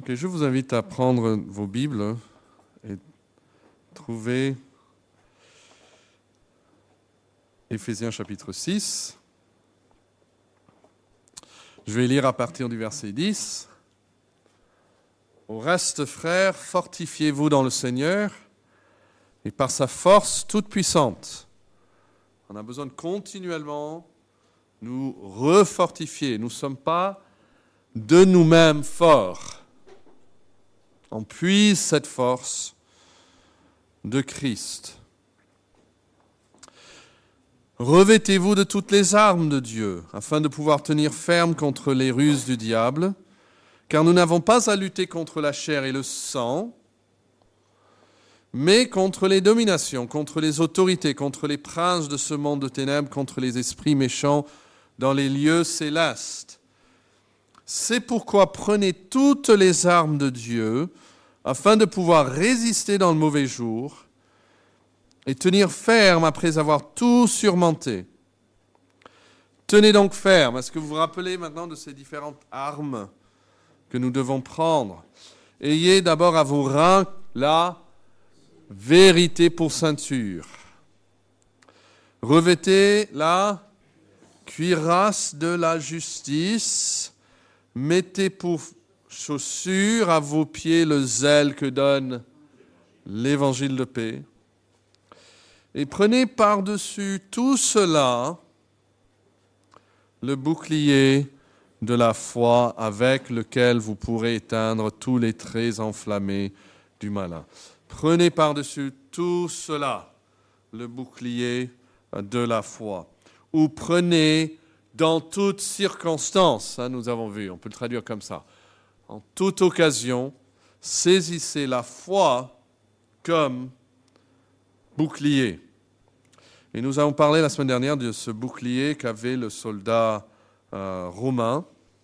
Ok, je vous invite à prendre vos Bibles et trouver Éphésiens chapitre 6. Je vais lire à partir du verset 10. Au reste, frères, fortifiez-vous dans le Seigneur et par sa force toute puissante. On a besoin de continuellement nous refortifier. Nous ne sommes pas de nous-mêmes forts. On puise cette force de Christ. Revêtez-vous de toutes les armes de Dieu, afin de pouvoir tenir ferme contre les ruses du diable, car nous n'avons pas à lutter contre la chair et le sang, mais contre les dominations, contre les autorités, contre les princes de ce monde de ténèbres, contre les esprits méchants dans les lieux célestes. C'est pourquoi prenez toutes les armes de Dieu, afin de pouvoir résister dans le mauvais jour et tenir ferme après avoir tout surmonté. Tenez donc ferme. Est-ce que vous vous rappelez maintenant de ces différentes armes que nous devons prendre? Ayez d'abord à vos reins la vérité pour ceinture. Revêtez la cuirasse de la justice. Mettez pour chaussure à vos pieds le zèle que donne l'évangile de paix. Et prenez par-dessus tout cela le bouclier de la foi avec lequel vous pourrez éteindre tous les traits enflammés du malin. Prenez par-dessus tout cela le bouclier de la foi. Ou prenez dans toute circonstance, nous avons vu, on peut le traduire comme ça. En toute occasion, saisissez la foi comme bouclier. Et nous avons parlé la semaine dernière de ce bouclier qu'avait le soldat romain.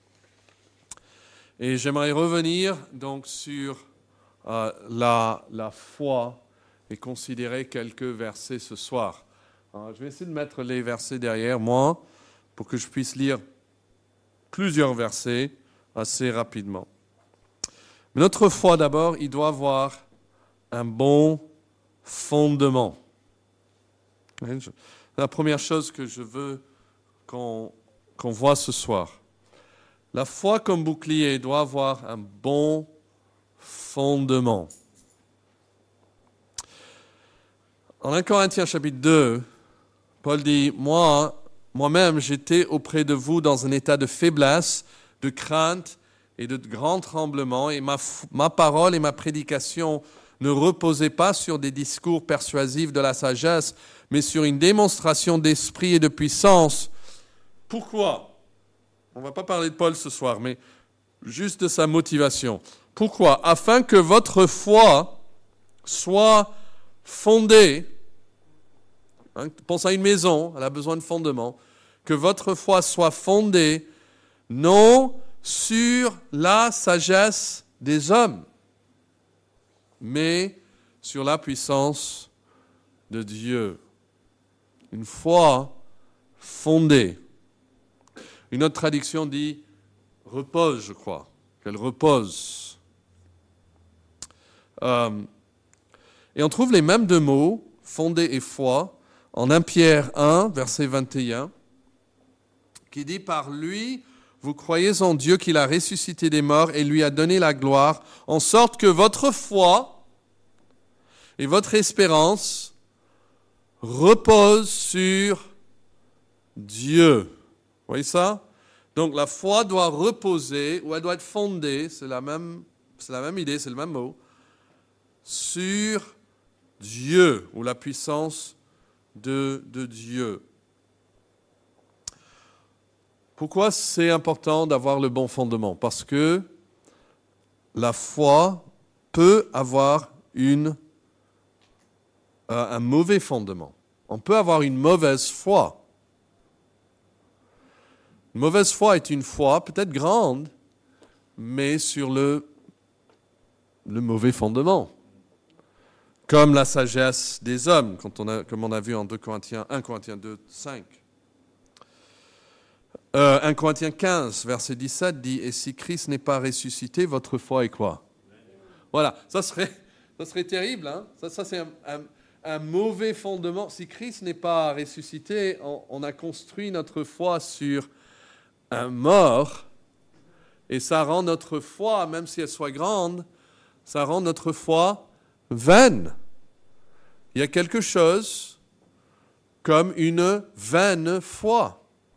Et j'aimerais revenir donc sur la foi et considérer quelques versets ce soir. Alors, je vais essayer de mettre les versets derrière moi pour que je puisse lire plusieurs versets assez rapidement. Mais notre foi, d'abord, il doit avoir un bon fondement. La première chose que je veux qu'on voit ce soir. La foi comme bouclier doit avoir un bon fondement. En 1 Corinthiens chapitre 2, Paul dit, moi-même, j'étais auprès de vous dans un état de faiblesse, de crainte et de grand tremblement, et ma parole et ma prédication ne reposaient pas sur des discours persuasifs de la sagesse, mais sur une démonstration d'esprit et de puissance. Pourquoi? On ne va pas parler de Paul ce soir, mais juste de sa motivation. Pourquoi? Afin que votre foi soit fondée. Pense à une maison, elle a besoin de fondement. Que votre foi soit fondée non sur la sagesse des hommes, mais sur la puissance de Dieu. Une foi fondée. Une autre traduction dit repose, je crois, qu'elle repose. Et on trouve les mêmes deux mots, fondée et foi, en 1 Pierre 1, verset 21, qui dit « Par lui, vous croyez en Dieu qu'il a ressuscité des morts et lui a donné la gloire, en sorte que votre foi et votre espérance reposent sur Dieu. » Vous voyez ça? Donc la foi doit reposer, ou elle doit être fondée, c'est la même idée, c'est le même mot, sur Dieu, ou la puissance de Dieu. Pourquoi c'est important d'avoir le bon fondement? Parce que la foi peut avoir un mauvais fondement. On peut avoir une mauvaise foi. Une mauvaise foi est une foi peut-être grande, mais sur le mauvais fondement. Comme la sagesse des hommes, comme on a vu en 1 Corinthiens 2, 5. 1 Corinthiens 15, verset 17 dit « Et si Christ n'est pas ressuscité, votre foi est quoi ?» Voilà, ça serait terrible. Hein, ça c'est un mauvais fondement. Si Christ n'est pas ressuscité, on a construit notre foi sur un mort, et ça rend notre foi, même si elle soit grande, ça rend notre foi vaine. Il y a quelque chose comme une vaine foi.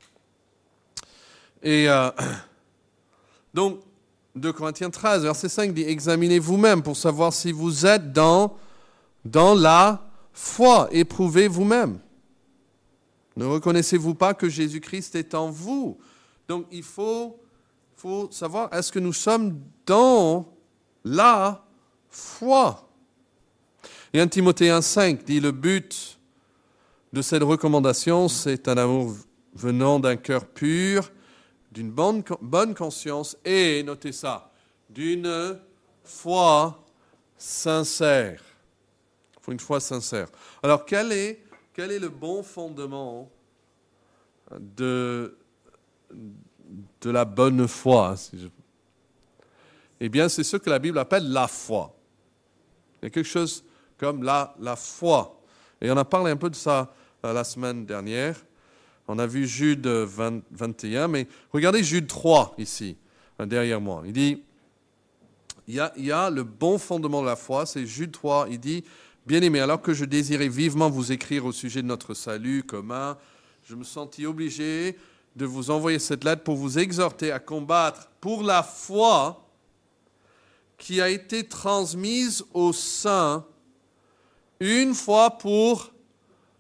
Et donc, 2 Corinthiens 13, verset 5 dit « Examinez vous-même pour savoir si vous êtes dans la foi. Éprouvez vous-même. Ne reconnaissez-vous pas que Jésus-Christ est en vous ?» Donc, il faut savoir, est-ce que nous sommes dans la foi? Et 1 Timothée 1,5 dit « Le but de cette recommandation, c'est un amour venant d'un cœur pur, d'une bonne conscience et, notez ça, d'une foi sincère. Il faut une foi sincère. Alors, quel est le bon fondement de la bonne foi? Eh bien, c'est ce que la Bible appelle la foi. Il y a quelque chose comme la foi. Et on a parlé un peu de ça la semaine dernière. On a vu Jude 21, mais regardez Jude 3 ici, derrière moi. Il dit, il y a le bon fondement de la foi, c'est Jude 3, il dit, « Bien-aimés, alors que je désirais vivement vous écrire au sujet de notre salut commun, je me sentis obligé de vous envoyer cette lettre pour vous exhorter à combattre pour la foi qui a été transmise aux saints une fois pour toutes. »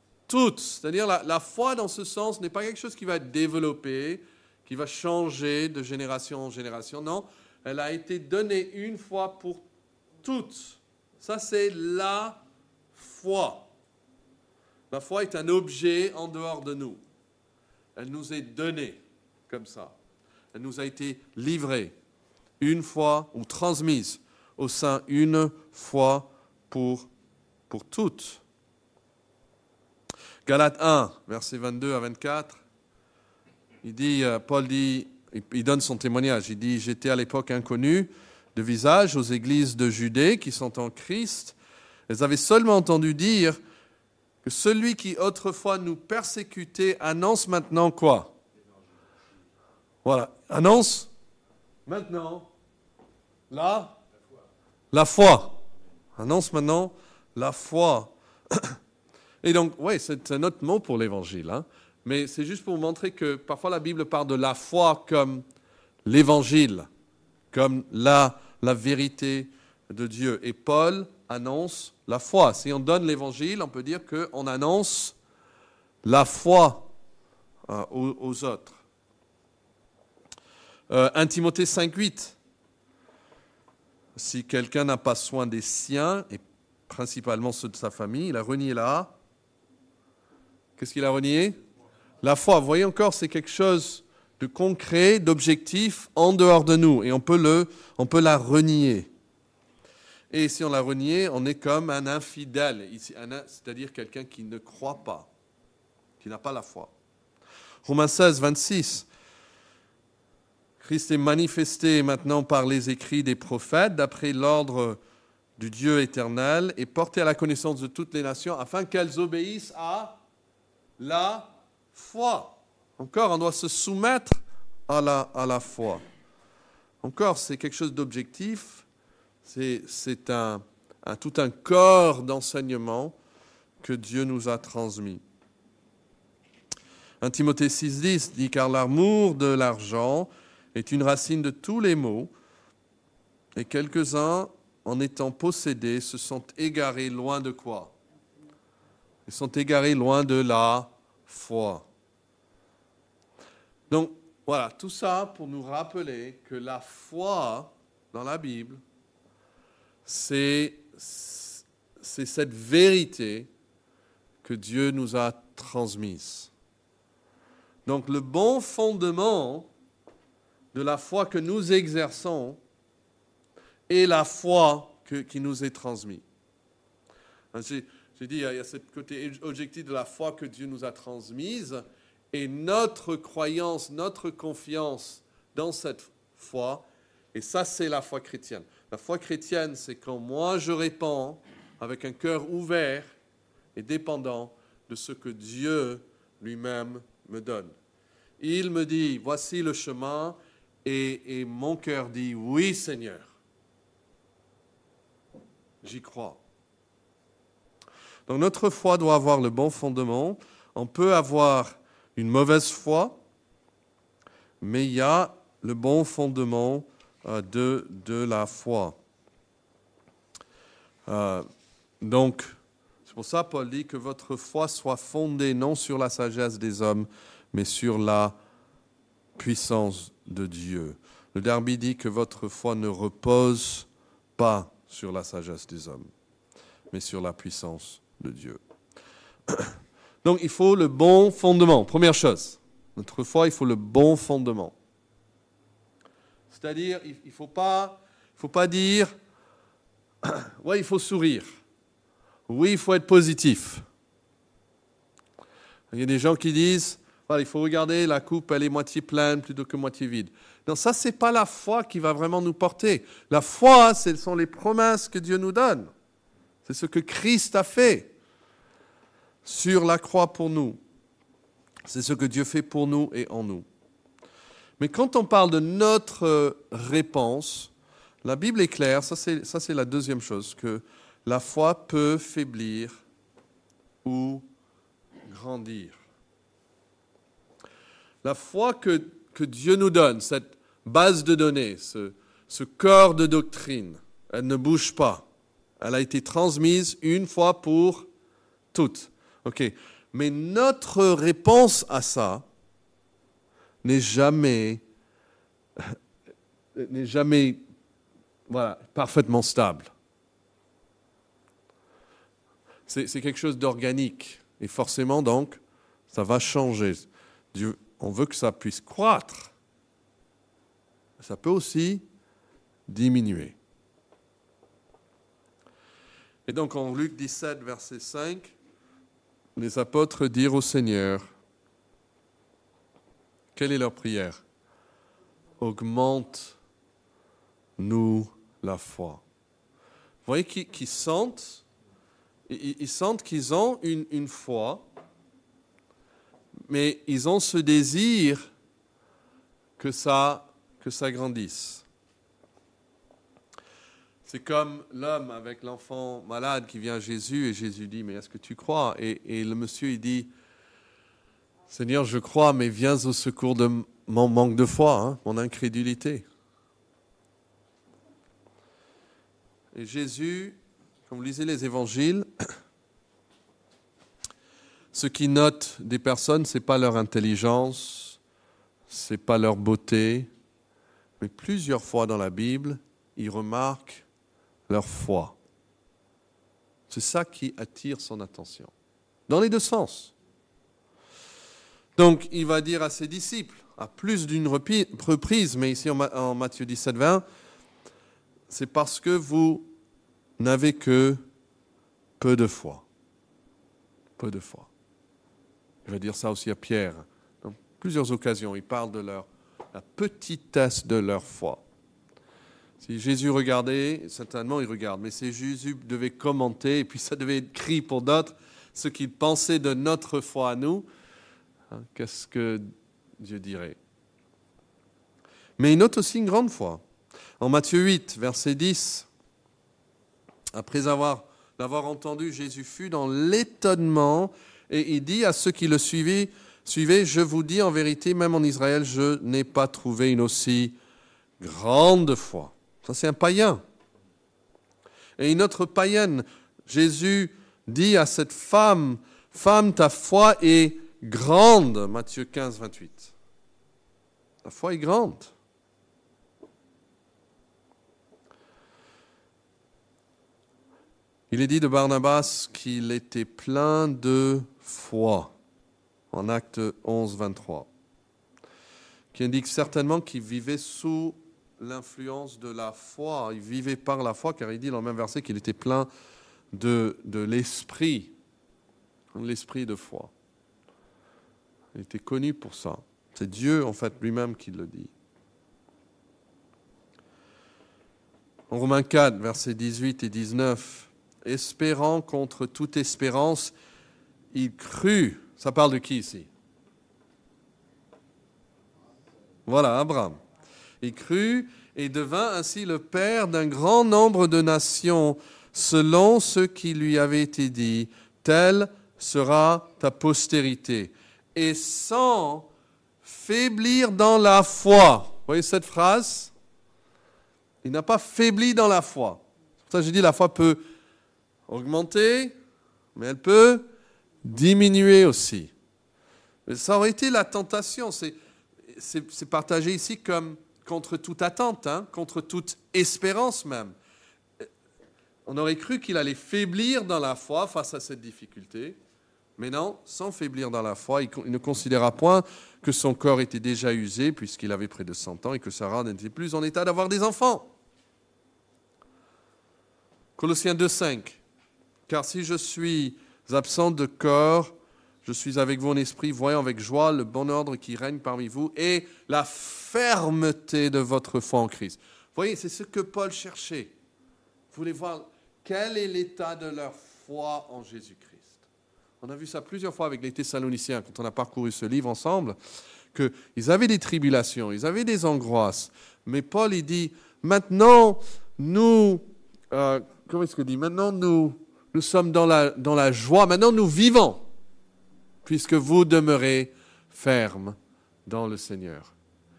C'est-à-dire la foi dans ce sens n'est pas quelque chose qui va être développé, qui va changer de génération en génération. Non, elle a été donnée une fois pour toutes. Ça, c'est la foi. La foi est un objet en dehors de nous. Elle nous est donnée comme ça. Elle nous a été livrée une fois ou transmise au sein une fois pour toutes. Galates 1, versets 22 à 24, Paul dit, il donne son témoignage, il dit « J'étais à l'époque inconnu de visage aux églises de Judée qui sont en Christ. Elles avaient seulement entendu dire que celui qui autrefois nous persécutait annonce maintenant quoi ?» Voilà, annonce maintenant la foi. Annonce maintenant la foi. Et donc, oui, c'est un autre mot pour l'évangile, hein, mais c'est juste pour vous montrer que parfois la Bible parle de la foi comme l'évangile, comme la vérité de Dieu. Et Paul annonce la foi. Si on donne l'évangile, on peut dire qu'on annonce la foi aux autres. 1 Timothée 5,8. Si quelqu'un n'a pas soin des siens, et principalement ceux de sa famille, il a renié là. Qu'est-ce qu'il a renié? La foi. Vous voyez encore, c'est quelque chose de concret, d'objectif en dehors de nous. Et on peut la renier. Et si on la renie, on est comme un infidèle, c'est-à-dire quelqu'un qui ne croit pas, qui n'a pas la foi. Romains 16, 26. Christ est manifesté maintenant par les écrits des prophètes, d'après l'ordre du Dieu éternel, et porté à la connaissance de toutes les nations, afin qu'elles obéissent à la foi. Encore, on doit se soumettre à la foi. Encore, c'est quelque chose d'objectif. C'est tout un corps d'enseignement que Dieu nous a transmis. 1 Timothée 6,10 dit « Car l'amour de l'argent est une racine de tous les maux, et quelques-uns, en étant possédés, se sont égarés loin de quoi? Ils sont égarés loin de la foi. » Donc, voilà, tout ça pour nous rappeler que la foi dans la Bible, c'est cette vérité que Dieu nous a transmise. Donc, le bon fondement de la foi que nous exerçons est la foi qui nous est transmise. J'ai dit, il y a ce côté objectif de la foi que Dieu nous a transmise, Et notre croyance, notre confiance dans cette foi, et ça c'est la foi chrétienne. La foi chrétienne, c'est quand moi je réponds avec un cœur ouvert et dépendant de ce que Dieu lui-même me donne. Il me dit, voici le chemin, et mon cœur dit, oui Seigneur, j'y crois. Donc notre foi doit avoir le bon fondement. On peut avoir une mauvaise foi, mais il y a le bon fondement de la foi. Donc, c'est pour ça Paul dit que votre foi soit fondée non sur la sagesse des hommes, mais sur la puissance de Dieu. Le Darby dit que votre foi ne repose pas sur la sagesse des hommes, mais sur la puissance de Dieu. Donc, il faut le bon fondement. Première chose, notre foi, il faut le bon fondement. C'est-à-dire, il ne faut pas dire « ouais, il faut sourire ». Oui, il faut être positif. Il y a des gens qui disent voilà, il faut regarder la coupe, elle est moitié pleine plutôt que moitié vide. Non, ça, ce n'est pas la foi qui va vraiment nous porter. La foi, ce sont les promesses que Dieu nous donne. C'est ce que Christ a fait sur la croix pour nous. C'est ce que Dieu fait pour nous et en nous. Mais quand on parle de notre réponse, la Bible est claire, ça c'est la deuxième chose, que la foi peut faiblir ou grandir. La foi que Dieu nous donne, cette base de données, ce corps de doctrine, elle ne bouge pas. Elle a été transmise une fois pour toutes. Okay. Mais notre réponse à ça n'est jamais parfaitement stable. C'est quelque chose d'organique. Et forcément, donc, ça va changer. Dieu, on veut que ça puisse croître. Ça peut aussi diminuer. Et donc, en Luc 17, verset 5, les apôtres dirent au Seigneur, quelle est leur prière? Augmente-nous la foi. Vous voyez qu'ils sentent, ils sentent qu'ils ont une foi, mais ils ont ce désir que ça grandisse. C'est comme l'homme avec l'enfant malade qui vient à Jésus et Jésus dit, mais est-ce que tu crois? Et le monsieur, il dit, Seigneur, je crois, mais viens au secours de mon manque de foi, mon incrédulité. Et Jésus, quand vous lisez les évangiles, ce qui note des personnes, ce n'est pas leur intelligence, ce n'est pas leur beauté, mais plusieurs fois dans la Bible, il remarque leur foi. C'est ça qui attire son attention, dans les deux sens. Donc, il va dire à ses disciples, à plus d'une reprise, mais ici en Matthieu 17, 20, c'est parce que vous n'avez que peu de foi. Peu de foi. Il va dire ça aussi à Pierre. Dans plusieurs occasions, il parle de la petitesse de leur foi. Si Jésus regardait, certainement il regarde, mais si Jésus devait commenter, et puis ça devait être écrit pour d'autres, ce qu'il pensait de notre foi à nous, qu'est-ce que Dieu dirait? Mais il note aussi une grande foi. En Matthieu 8, verset 10, après l'avoir entendu, Jésus fut dans l'étonnement et il dit à ceux qui le suivaient, je vous dis en vérité, même en Israël, je n'ai pas trouvé une aussi grande foi. Ça, c'est un païen. Et une autre païenne, Jésus dit à cette femme, femme, ta foi est grande, Matthieu 15, 28. Ta foi est grande. Il est dit de Barnabas qu'il était plein de foi, en Acte 11, 23, qui indique certainement qu'il vivait sous l'influence de la foi. Il vivait par la foi, car il dit dans le même verset qu'il était plein de l'esprit de foi. Il était connu pour ça. C'est Dieu, en fait, lui-même qui le dit. En Romains 4, versets 18 et 19, « Espérant contre toute espérance, il crut. » Ça parle de qui ici? Voilà, Abraham. Il crut et devint ainsi le père d'un grand nombre de nations, selon ce qui lui avait été dit. Telle sera ta postérité. Et sans faiblir dans la foi. Vous voyez cette phrase? Il n'a pas faibli dans la foi. C'est pour ça que je dis la foi peut augmenter, mais elle peut diminuer aussi. Mais ça aurait été la tentation. C'est partagé ici comme contre toute attente, contre toute espérance même. On aurait cru qu'il allait faiblir dans la foi face à cette difficulté. Mais non, sans faiblir dans la foi, il ne considéra point que son corps était déjà usé puisqu'il avait près de 100 ans et que Sarah n'était plus en état d'avoir des enfants. Colossiens 2,5. « Car si je suis absent de corps, je suis avec vous en esprit, voyant avec joie le bon ordre qui règne parmi vous et la fermeté de votre foi en Christ. » Vous voyez, c'est ce que Paul cherchait. Vous voulez voir quel est l'état de leur foi en Jésus-Christ. On a vu ça plusieurs fois avec les Thessaloniciens, quand on a parcouru ce livre ensemble, qu'ils avaient des tribulations, ils avaient des angoisses. Mais Paul, il dit, maintenant, nous... comment est-ce qu'il dit? Maintenant, nous sommes dans la joie. Maintenant, nous vivons, puisque vous demeurez fermes dans le Seigneur.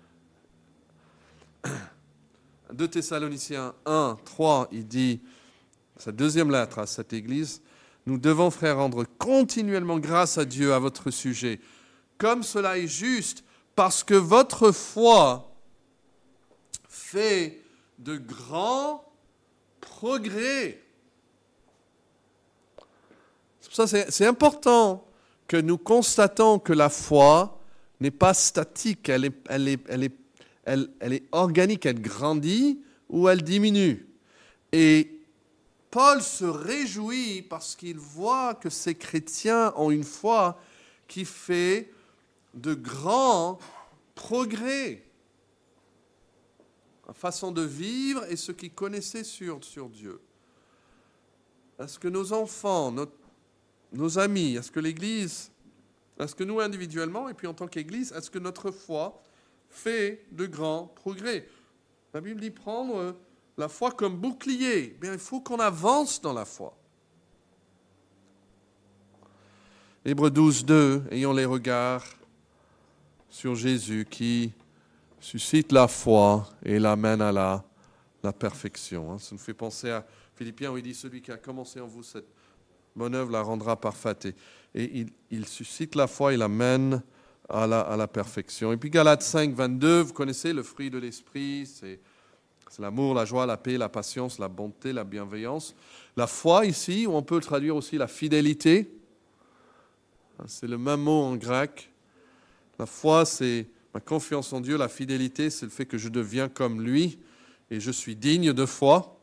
2 Thessaloniciens 1, 3, il dit, sa deuxième lettre à cette église, « Nous devons, frères, rendre continuellement grâce à Dieu à votre sujet, comme cela est juste, parce que votre foi fait de grands progrès. » C'est pour ça que c'est important que nous constatons que la foi n'est pas statique, elle est organique, elle grandit ou elle diminue. Et Paul se réjouit parce qu'il voit que ces chrétiens ont une foi qui fait de grands progrès. La façon de vivre et ce qu'ils connaissaient sur Dieu. Est-ce que nos enfants, nos amis, est-ce que l'Église, est-ce que nous individuellement et puis en tant qu'Église, est-ce que notre foi fait de grands progrès? La Bible dit prendre la foi comme bouclier. Bien, il faut qu'on avance dans la foi. Hébreux 12, 2, ayons les regards sur Jésus qui suscite la foi et l'amène à la perfection. Ça nous fait penser à Philippiens où il dit « Celui qui a commencé en vous cette bonne œuvre la rendra parfaite. » Et il suscite la foi et l'amène à la perfection. Et puis Galates 5, 22, vous connaissez le fruit de l'esprit, c'est l'amour, la joie, la paix, la patience, la bonté, la bienveillance. La foi ici, on peut traduire aussi la fidélité. C'est le même mot en grec. La foi, c'est ma confiance en Dieu. La fidélité, c'est le fait que je deviens comme lui et je suis digne de foi.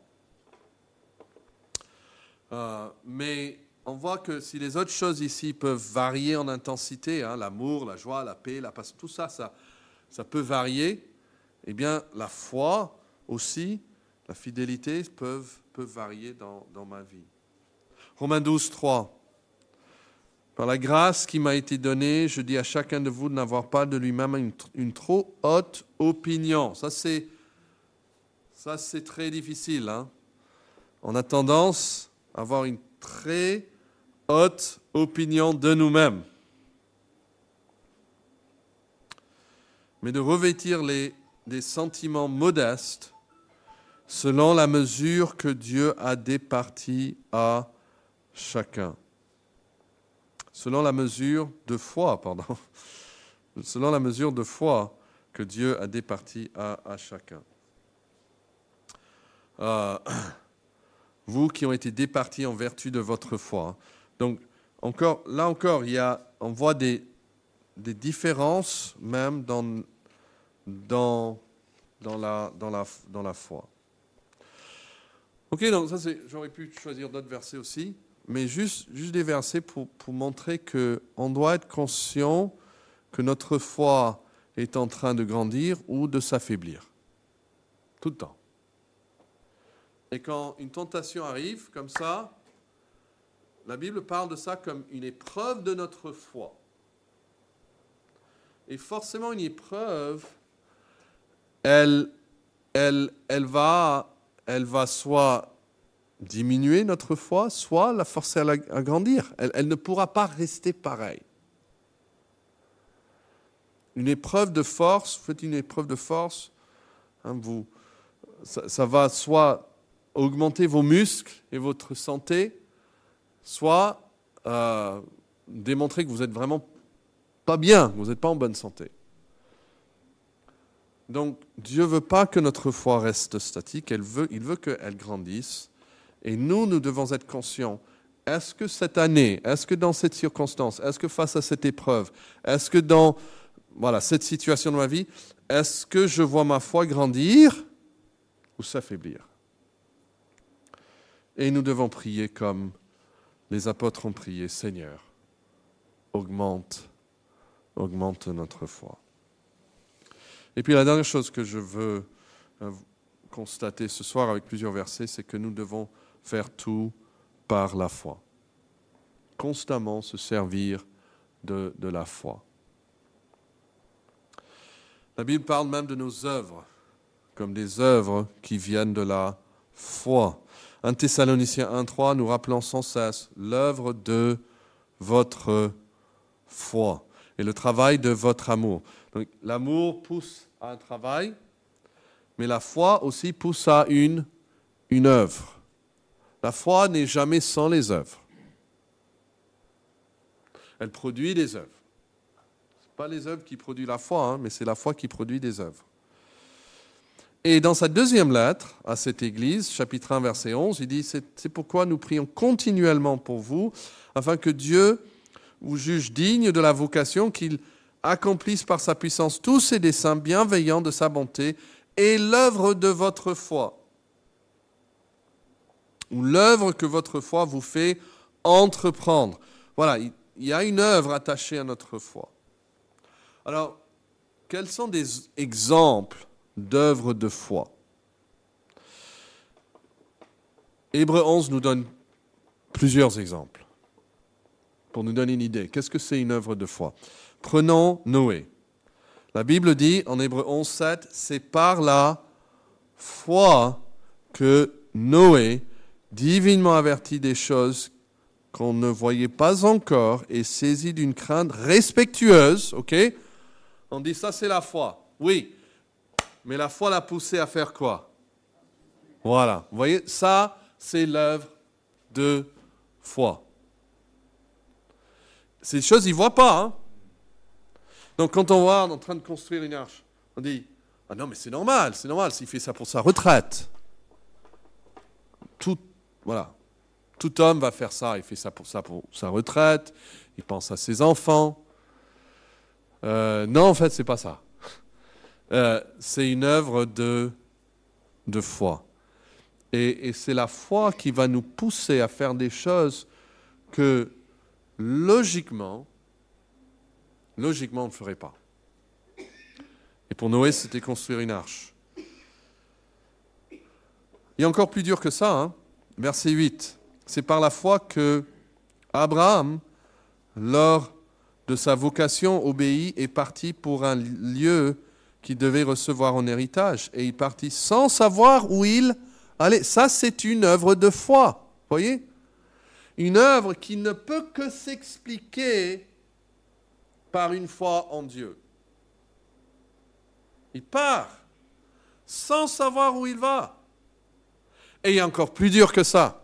Mais on voit que si les autres choses ici peuvent varier en intensité, l'amour, la joie, la paix, la patience, tout ça, ça peut varier, eh bien, la foi aussi, la fidélité peuvent varier dans ma vie. Romains 12, 3. Par la grâce qui m'a été donnée, je dis à chacun de vous de n'avoir pas de lui-même une trop haute opinion. Ça, c'est très difficile. On a tendance à avoir une très haute opinion de nous-mêmes. Mais de revêtir des sentiments modestes selon la mesure que Dieu a départie à chacun. Selon la mesure de foi, selon la mesure de foi que Dieu a départie à chacun. Vous qui ont été départis en vertu de votre foi. Donc, là encore, on voit des différences même dans la foi. Ok, donc ça j'aurais pu choisir d'autres versets aussi, mais juste des versets pour montrer qu'on doit être conscient que notre foi est en train de grandir ou de s'affaiblir. Tout le temps. Et quand une tentation arrive comme ça, la Bible parle de ça comme une épreuve de notre foi. Et forcément, une épreuve, elle va soit diminuer notre foi, soit la forcer à grandir. Elle ne pourra pas rester pareille. Une épreuve de force, vous faites une épreuve de force, hein, ça va soit augmenter vos muscles et votre santé, soit démontrer que vous n'êtes vraiment pas bien, que vous n'êtes pas en bonne santé. Donc, Dieu ne veut pas que notre foi reste statique, il veut qu'elle grandisse. Et nous devons être conscients. Est-ce que cette année, est-ce que dans cette circonstance, est-ce que face à cette épreuve, est-ce que dans cette situation de ma vie, est-ce que je vois ma foi grandir ou s'affaiblir? Et nous devons prier comme les apôtres ont prié, Seigneur, augmente notre foi. Et puis la dernière chose que je veux constater ce soir avec plusieurs versets, c'est que nous devons faire tout par la foi. Constamment se servir de la foi. La Bible parle même de nos œuvres, comme des œuvres qui viennent de la foi. 1 Thessaloniciens 1,3, nous rappelons sans cesse l'œuvre de votre foi et le travail de votre amour. Donc, l'amour pousse à un travail, mais la foi aussi pousse à une œuvre. La foi n'est jamais sans les œuvres. Elle produit des œuvres. Ce n'est pas les œuvres qui produisent la foi, mais c'est la foi qui produit des œuvres. Et dans sa deuxième lettre à cette église, chapitre 1, verset 11, il dit « C'est pourquoi nous prions continuellement pour vous, afin que Dieu vous juge digne de la vocation qu'il accomplisse par sa puissance tous ses desseins bienveillants de sa bonté et l'œuvre de votre foi. » Ou l'œuvre que votre foi vous fait entreprendre. Voilà, il y a une œuvre attachée à notre foi. Alors, quels sont des exemples d'œuvres de foi? Hébreux 11 nous donne plusieurs exemples pour nous donner une idée. Qu'est-ce que c'est une œuvre de foi? Prenons Noé. La Bible dit en Hébreux 11, 7, c'est par la foi que Noé, divinement averti des choses qu'on ne voyait pas encore et saisi d'une crainte respectueuse, ok? On dit ça c'est la foi. Oui, mais la foi l'a poussé à faire quoi? Voilà, vous voyez, ça c'est l'œuvre de foi. Ces choses, ils ne voient pas. Hein? Donc quand on voit en train de construire une arche, on dit, ah non mais c'est normal, s'il fait ça pour sa retraite. Tout homme va faire ça, il fait ça pour sa retraite, il pense à ses enfants. Non, en fait, c'est pas ça. C'est une œuvre de foi. Et c'est la foi qui va nous pousser à faire des choses que, logiquement, on ne ferait pas. Et pour Noé, c'était construire une arche. Il y a encore plus dur que ça, hein. Verset 8. C'est par la foi que Abraham, lors de sa vocation, obéit et partit pour un lieu qu'il devait recevoir en héritage. Et il partit sans savoir où il allait. Ça, c'est une œuvre de foi. Voyez? Une œuvre qui ne peut que s'expliquer par une foi en Dieu. Il part sans savoir où il va. Et il y a encore plus dur que ça.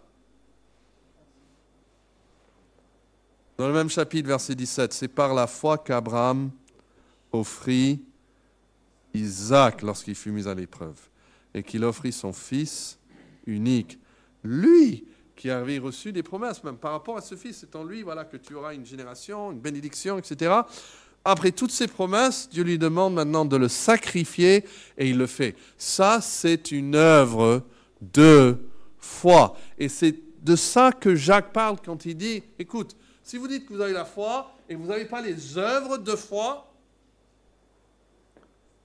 Dans le même chapitre, verset 17, c'est par la foi qu'Abraham offrit Isaac lorsqu'il fut mis à l'épreuve, et qu'il offrit son fils unique. Lui qui avait reçu des promesses, même par rapport à ce fils, c'est en lui que tu auras une génération, une bénédiction, etc. Après toutes ces promesses, Dieu lui demande maintenant de le sacrifier, et il le fait. Ça, c'est une œuvre de foi. Et c'est de ça que Jacques parle quand il dit, écoute, si vous dites que vous avez la foi et que vous n'avez pas les œuvres de foi,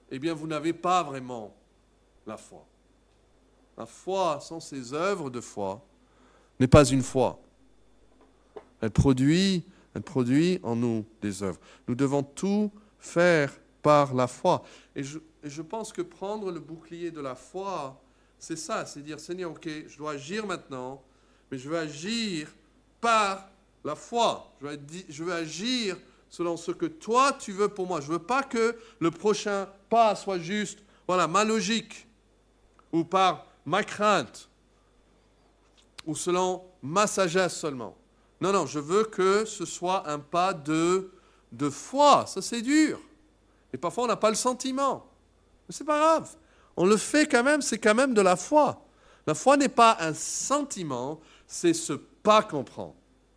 eh bien vous n'avez pas vraiment la foi. La foi sans ces œuvres de foi n'est pas une foi. Elle produit en nous des œuvres. Nous devons tout faire par la foi. Et je pense que prendre le bouclier de la foi, c'est ça, c'est dire, Seigneur, ok, je dois agir maintenant, mais je veux agir par la foi. Je veux agir selon ce que toi, tu veux pour moi. Je ne veux pas que le prochain pas soit juste, voilà, ma logique, ou par ma crainte, ou selon ma sagesse seulement. Non, non, je veux que ce soit un pas de foi. Ça, c'est dur. Et parfois, on n'a pas le sentiment. Mais ce n'est pas grave. On le fait quand même, c'est quand même de la foi. La foi n'est pas un sentiment, c'est ce pas qu'on prend.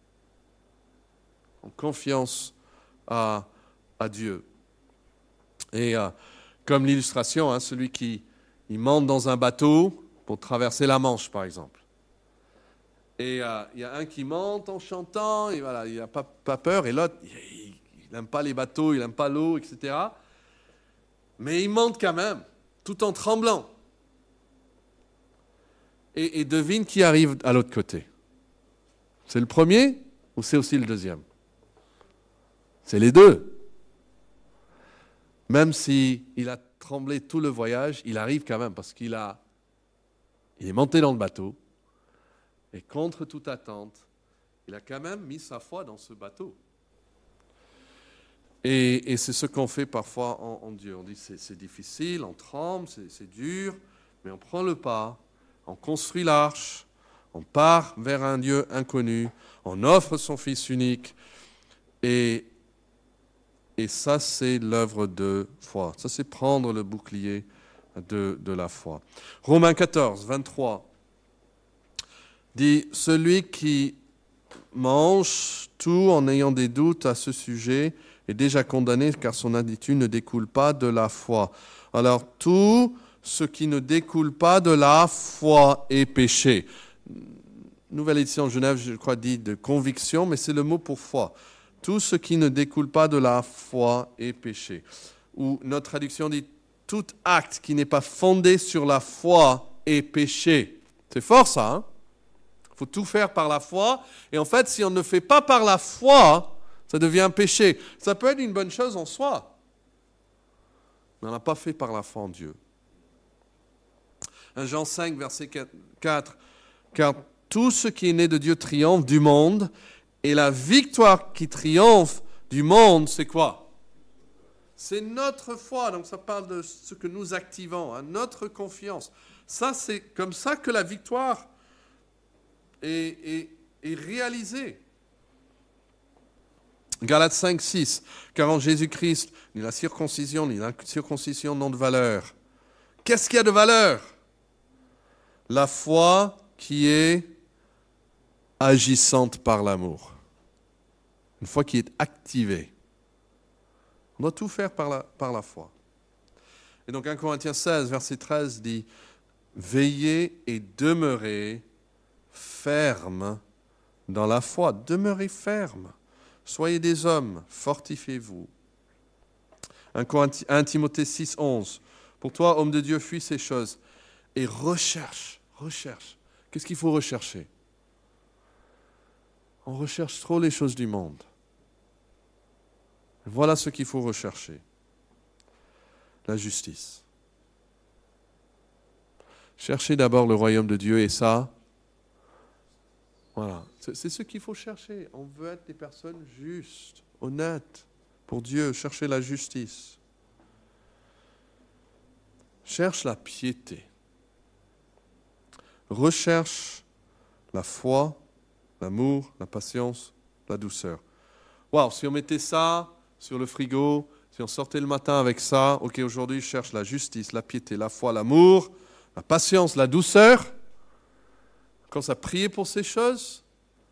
En confiance à Dieu. Et comme l'illustration, celui qui monte dans un bateau pour traverser la Manche, par exemple. Et il y a un qui monte en chantant, et voilà, il n'a pas peur, et l'autre, il n'aime pas les bateaux, il n'aime pas l'eau, etc. Mais il monte quand même, tout en tremblant. Et devine qui arrive à l'autre côté. C'est le premier ou c'est aussi le deuxième? C'est les deux. Même s'il a tremblé tout le voyage, il arrive quand même parce qu'il est monté dans le bateau. Et contre toute attente, il a quand même mis sa foi dans ce bateau. Et c'est ce qu'on fait parfois en Dieu. On dit c'est difficile, on tremble, c'est dur, mais on prend le pas, on construit l'arche, on part vers un Dieu inconnu, on offre son Fils unique, et ça c'est l'œuvre de foi. Ça c'est prendre le bouclier de la foi. Romains 14, 23 dit « Celui qui mange tout en ayant des doutes à ce sujet est déjà condamné car son attitude ne découle pas de la foi. » Alors tout ce qui ne découle pas de la foi est péché. Nouvelle édition Genève, je crois, dit de conviction, mais c'est le mot pour foi. Tout ce qui ne découle pas de la foi est péché. Ou notre traduction dit tout acte qui n'est pas fondé sur la foi est péché. C'est fort ça, hein? Il faut tout faire par la foi. Et en fait, si on ne fait pas par la foi, ça devient péché. Ça peut être une bonne chose en soi, mais on n'a pas fait par la foi en Dieu. 1 Jean 5, verset 4. Car tout ce qui est né de Dieu triomphe du monde, et la victoire qui triomphe du monde, c'est quoi? C'est notre foi. Donc ça parle de ce que nous activons, notre confiance. Ça, c'est comme ça que la victoire est réalisée. Galates 5, 6. Car en Jésus-Christ, ni la circoncision, ni l'incirconcision n'ont de valeur. Qu'est-ce qu'il y a de valeur? La foi qui est agissante par l'amour. Une foi qui est activée. On doit tout faire par la foi. Et donc 1 Corinthiens 16, verset 13 dit « Veillez et demeurez ferme dans la foi. Demeurez ferme. Soyez des hommes, fortifiez-vous. » 1 Timothée 6, 11. Pour toi, homme de Dieu, fuis ces choses et recherche. Qu'est-ce qu'il faut rechercher? On recherche trop les choses du monde. Voilà ce qu'il faut rechercher. La justice. Cherchez d'abord le royaume de Dieu et ça, voilà, c'est ce qu'il faut chercher. On veut être des personnes justes, honnêtes pour Dieu, chercher la justice. Cherche la piété. Recherche la foi, l'amour, la patience, la douceur. Waouh, si on mettait ça sur le frigo, si on sortait le matin avec ça, ok, aujourd'hui je cherche la justice, la piété, la foi, l'amour, la patience, la douceur. Quand ça prier pour ces choses,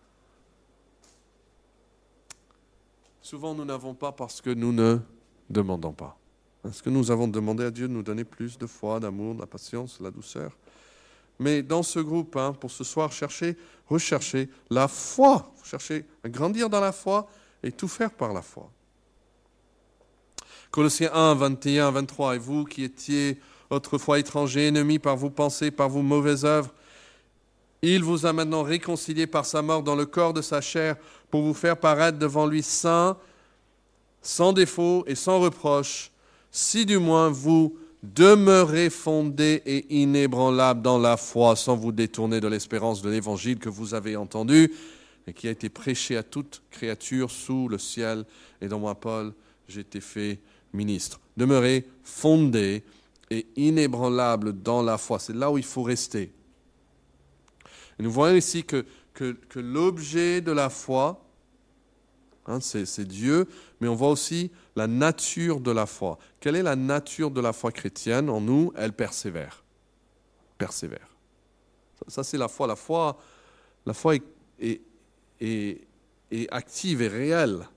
souvent nous n'avons pas parce que nous ne demandons pas. Est-ce que nous avons demandé à Dieu de nous donner plus de foi, d'amour, de la patience, de la douceur? Mais dans ce groupe, pour ce soir, rechercher la foi. Chercher à grandir dans la foi et tout faire par la foi. Colossiens 1, 21, 23. Et vous qui étiez autrefois étrangers, ennemis par vos pensées, par vos mauvaises œuvres, il vous a maintenant réconciliés par sa mort dans le corps de sa chair pour vous faire paraître devant lui saints, sans défaut et sans reproche, si du moins vous demeurez fondés et inébranlables dans la foi, sans vous détourner de l'espérance de l'évangile que vous avez entendu et qui a été prêché à toute créature sous le ciel. Et dans moi, Paul, j'ai été fait ministre. Demeurez fondés et inébranlables dans la foi. C'est là où il faut rester. Et nous voyons ici que l'objet de la foi, c'est Dieu, mais on voit aussi la nature de la foi. Quelle est la nature de la foi chrétienne en nous? Elle persévère. Persévère. Ça, c'est la foi. La foi est active et réelle.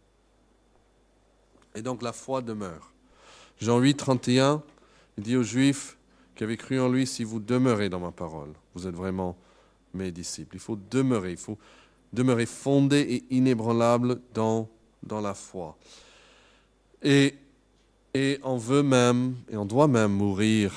Et donc la foi demeure. Jean 8, 31, il dit aux Juifs qui avaient cru en lui, si vous demeurez dans ma parole, vous êtes vraiment mes disciples. Il faut demeurer fondé et inébranlable dans la foi. Et on veut même, et on doit même mourir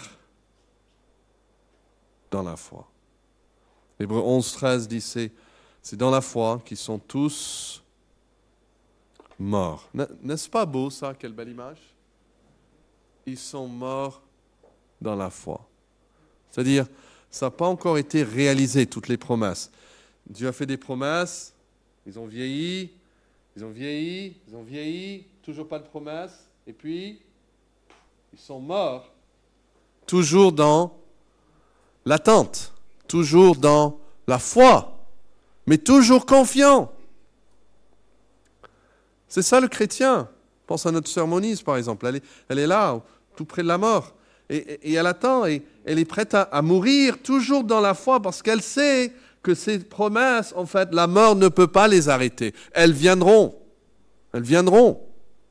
dans la foi. Hébreux 11, 13 dit, c'est dans la foi qu'ils sont tous morts. N'est-ce pas beau ça? Quelle belle image? Ils sont morts dans la foi. C'est-à-dire, ça n'a pas encore été réalisé, toutes les promesses. Dieu a fait des promesses, ils ont vieilli, toujours pas de promesses, et puis ils sont morts. Toujours dans l'attente, toujours dans la foi, mais toujours confiant. C'est ça le chrétien. Pense à notre sœur Monise, par exemple. Elle est là, tout près de la mort. Et elle attend, et elle est prête à mourir, toujours dans la foi, parce qu'elle sait que ces promesses, en fait, la mort ne peut pas les arrêter. Elles viendront. Elles viendront.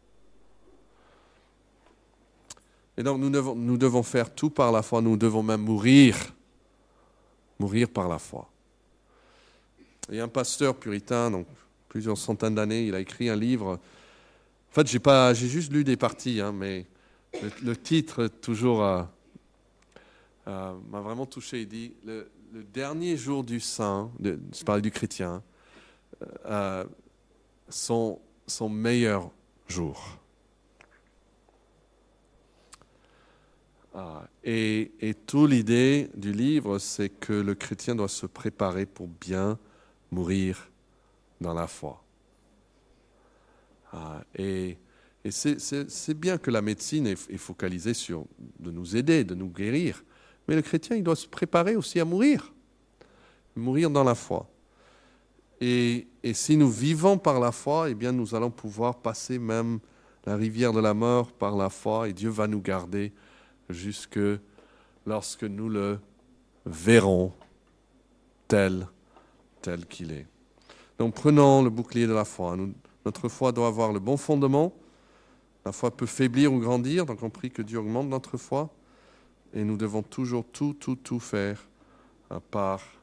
Et donc, nous devons faire tout par la foi. Nous devons même mourir. Mourir par la foi. Il y a un pasteur puritain, donc plusieurs centaines d'années, il a écrit un livre. En fait, j'ai juste lu des parties, mais le titre toujours m'a vraiment touché. Il dit le dernier jour du saint, je parle du chrétien, son meilleur jour. Et toute l'idée du livre, c'est que le chrétien doit se préparer pour bien mourir dans la foi. Et c'est bien que la médecine est focalisée sur de nous aider, de nous guérir. Mais le chrétien, il doit se préparer aussi à mourir. Mourir dans la foi. Et si nous vivons par la foi, eh bien nous allons pouvoir passer même la rivière de la mort par la foi, et Dieu va nous garder jusque lorsque nous le verrons tel qu'il est. Donc prenons le bouclier de la foi. Notre foi doit avoir le bon fondement. La foi peut faiblir ou grandir, donc on prie que Dieu augmente notre foi. Et nous devons toujours tout faire par